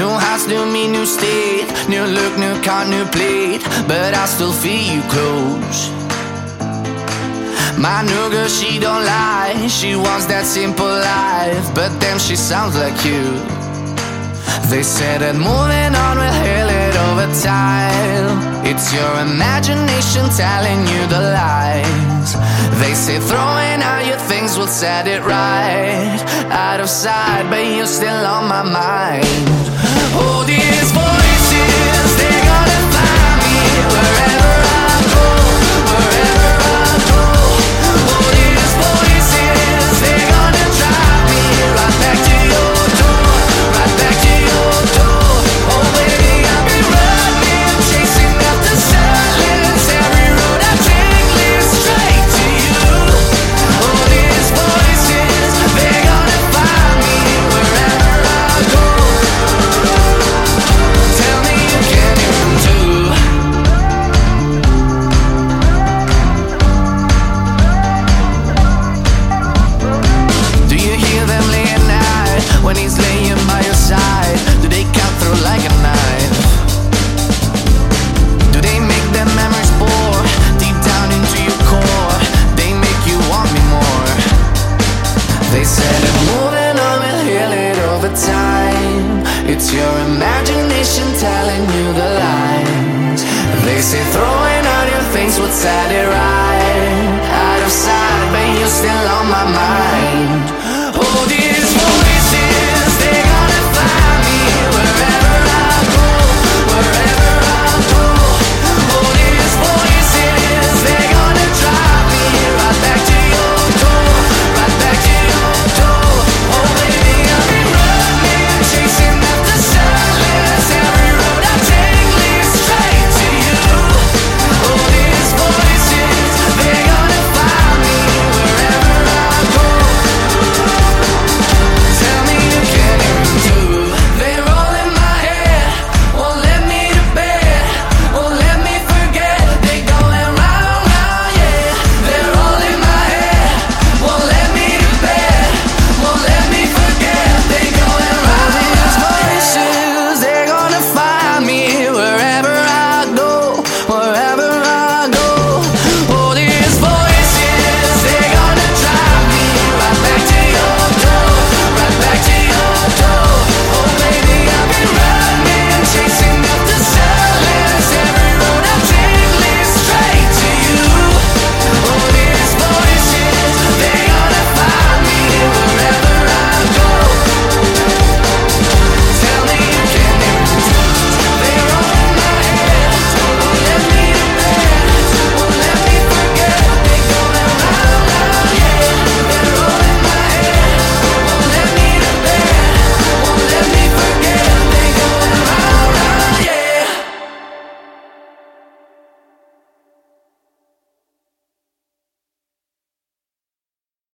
New house, new me, new state, new look, new car, new plate, but I still feel you close. My new girl, she don't lie, she wants that simple life, but damn, she sounds like you. They say that moving on will heal it over time. It's your imagination telling you the lies. They say throwing out your things will set it right. Out of sight, but you're still on my mind. Oh, these